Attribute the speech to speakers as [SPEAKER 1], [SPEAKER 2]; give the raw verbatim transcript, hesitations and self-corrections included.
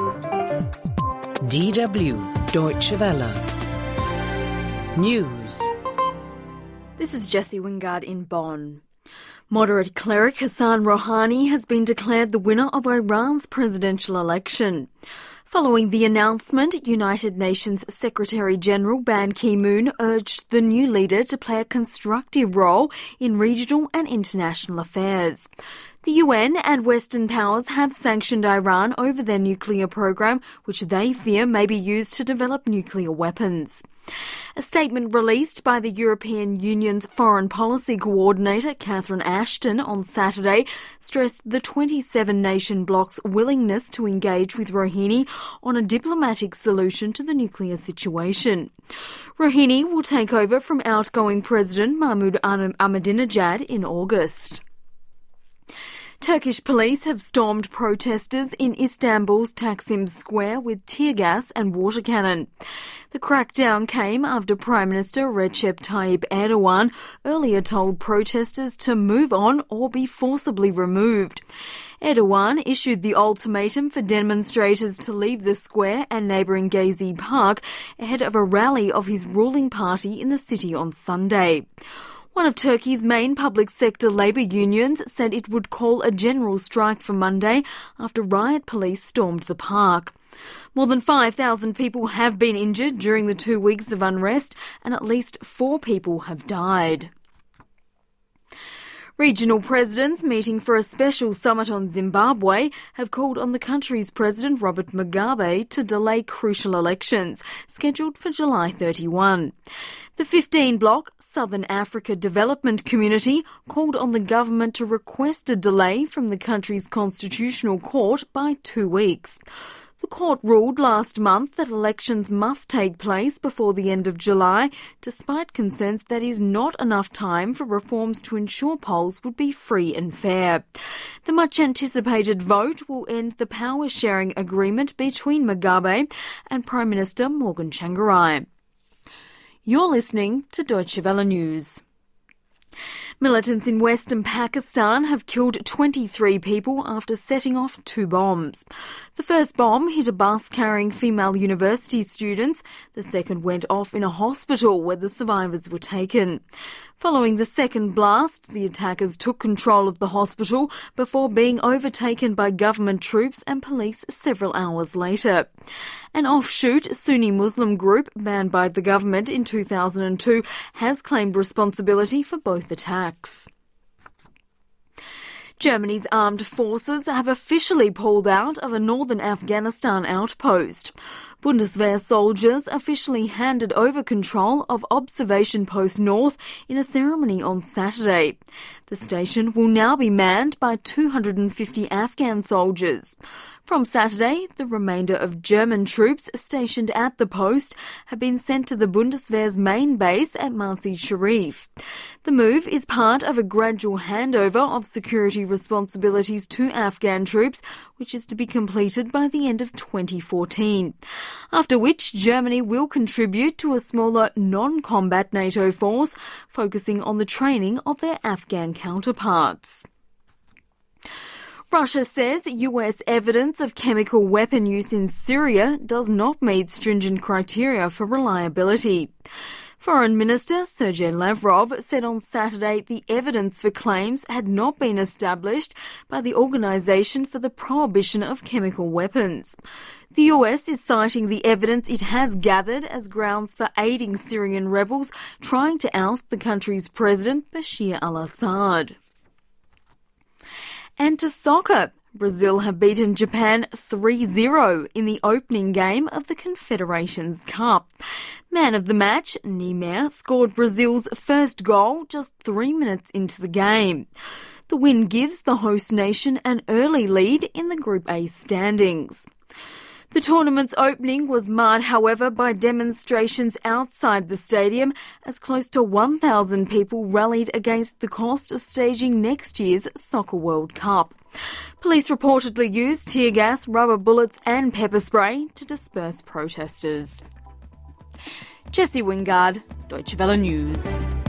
[SPEAKER 1] D W Deutsche Welle. News.
[SPEAKER 2] This is Jessie Wingard in Bonn. Moderate cleric Hassan Rouhani has been declared the winner of Iran's presidential election. Following the announcement, United Nations Secretary-General Ban Ki-moon urged the new leader to play a constructive role in regional and international affairs. The U N and Western powers have sanctioned Iran over their nuclear program, which they fear may be used to develop nuclear weapons. A statement released by the European Union's Foreign Policy Coordinator, Catherine Ashton, on Saturday stressed the twenty-seven nation bloc's willingness to engage with Rouhani on a diplomatic solution to the nuclear situation. Rouhani will take over from outgoing President Mahmoud Ahmadinejad in August. Turkish police have stormed protesters in Istanbul's Taksim Square with tear gas and water cannon. The crackdown came after Prime Minister Recep Tayyip Erdogan earlier told protesters to move on or be forcibly removed. Erdogan issued the ultimatum for demonstrators to leave the square and neighbouring Gezi Park ahead of a rally of his ruling party in the city on Sunday. One of Turkey's main public sector labour unions said it would call a general strike for Monday after riot police stormed the park. More than five thousand people have been injured during the two weeks of unrest, and at least four people have died. Regional presidents meeting for a special summit on Zimbabwe have called on the country's President Robert Mugabe to delay crucial elections, scheduled for July thirty-first. The fifteen block Southern Africa Development Community called on the government to request a delay from the country's constitutional court by two weeks. The court ruled last month that elections must take place before the end of July, despite concerns that is not enough time for reforms to ensure polls would be free and fair. The much-anticipated vote will end the power-sharing agreement between Mugabe and Prime Minister Morgan Tsvangirai. You're listening to Deutsche Welle News. Militants in western Pakistan have killed twenty-three people after setting off two bombs. The first bomb hit a bus carrying female university students. The second went off in a hospital where the survivors were taken. Following the second blast, the attackers took control of the hospital before being overtaken by government troops and police several hours later. An offshoot Sunni Muslim group banned by the government in two thousand two has claimed responsibility for both attacks. Germany's armed forces have officially pulled out of a northern Afghanistan outpost. Bundeswehr soldiers officially handed over control of Observation Post North in a ceremony on Saturday. The station will now be manned by two hundred fifty Afghan soldiers. From Saturday, the remainder of German troops stationed at the post have been sent to the Bundeswehr's main base at Mazar-e Sharif. The move is part of a gradual handover of security responsibilities to Afghan troops, which is to be completed by the end of twenty fourteen. After which, Germany will contribute to a smaller non-combat NATO force, focusing on the training of their Afghan counterparts. Russia says U S evidence of chemical weapon use in Syria does not meet stringent criteria for reliability. Foreign Minister Sergei Lavrov said on Saturday the evidence for claims had not been established by the Organisation for the Prohibition of Chemical Weapons. The U S is citing the evidence it has gathered as grounds for aiding Syrian rebels trying to oust the country's president Bashar al-Assad. And to soccer, Brazil have beaten Japan three zero in the opening game of the Confederations Cup. Man of the match, Neymar, scored Brazil's first goal just three minutes into the game. The win gives the host nation an early lead in the Group A standings. The tournament's opening was marred, however, by demonstrations outside the stadium as close to one thousand people rallied against the cost of staging next year's Soccer World Cup. Police reportedly used tear gas, rubber bullets and pepper spray to disperse protesters. Jessie Wingard, Deutsche Welle News.